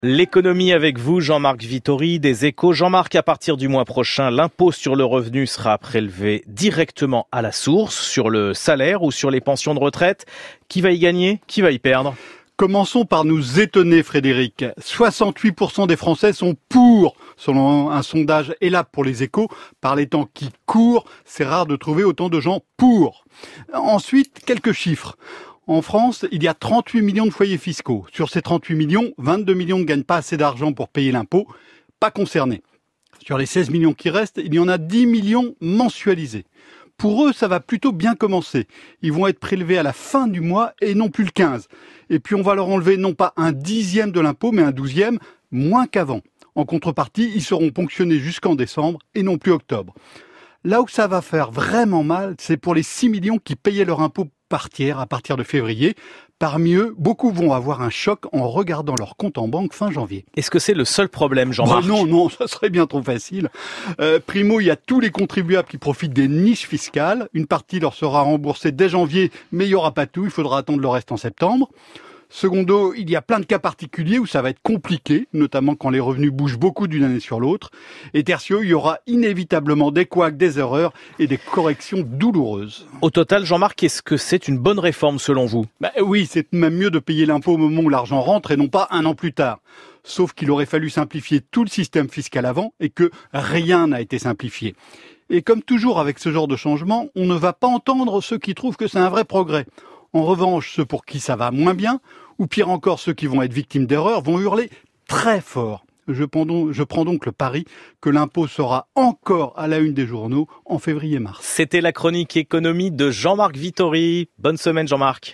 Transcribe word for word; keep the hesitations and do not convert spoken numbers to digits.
L'économie avec vous, Jean-Marc Vittori, des Échos. Jean-Marc, à partir du mois prochain, l'impôt sur le revenu sera prélevé directement à la source, sur le salaire ou sur les pensions de retraite. Qui va y gagner? Qui va y perdre? Commençons par nous étonner, Frédéric. soixante-huit pour cent des Français sont pour, selon un sondage Elabe pour les Échos. Par les temps qui courent, c'est rare de trouver autant de gens pour. Ensuite, quelques chiffres. En France, il y a trente-huit millions de foyers fiscaux. Sur ces trente-huit millions, vingt-deux millions ne gagnent pas assez d'argent pour payer l'impôt. Pas concernés. Sur les seize millions qui restent, il y en a dix millions mensualisés. Pour eux, ça va plutôt bien commencer. Ils vont être prélevés à la fin du mois et non plus le quinze. Et puis on va leur enlever non pas un dixième de l'impôt, mais un douzième, moins qu'avant. En contrepartie, ils seront ponctionnés jusqu'en décembre et non plus octobre. Là où ça va faire vraiment mal, c'est pour les six millions qui payaient leur impôt par tiers à partir de février. Parmi eux, beaucoup vont avoir un choc en regardant leur compte en banque fin janvier. Est-ce que c'est le seul problème, Jean-Marc? Bah non, non, ça serait bien trop facile. Euh, primo, il y a tous les contribuables qui profitent des niches fiscales. Une partie leur sera remboursée dès janvier, mais il n'y aura pas tout, il faudra attendre le reste en septembre. Secondo, il y a plein de cas particuliers où ça va être compliqué, notamment quand les revenus bougent beaucoup d'une année sur l'autre. Et tertio, il y aura inévitablement des couacs, des erreurs et des corrections douloureuses. Au total, Jean-Marc, est-ce que c'est une bonne réforme selon vous? Bah oui, c'est même mieux de payer l'impôt au moment où l'argent rentre et non pas un an plus tard. Sauf qu'il aurait fallu simplifier tout le système fiscal avant et que rien n'a été simplifié. Et comme toujours avec ce genre de changement, on ne va pas entendre ceux qui trouvent que c'est un vrai progrès. En revanche, ceux pour qui ça va moins bien, ou pire encore ceux qui vont être victimes d'erreurs, vont hurler très fort. Je prends donc, je prends donc le pari que l'impôt sera encore à la une des journaux en février-mars. C'était la chronique économie de Jean-Marc Vittori. Bonne semaine, Jean-Marc.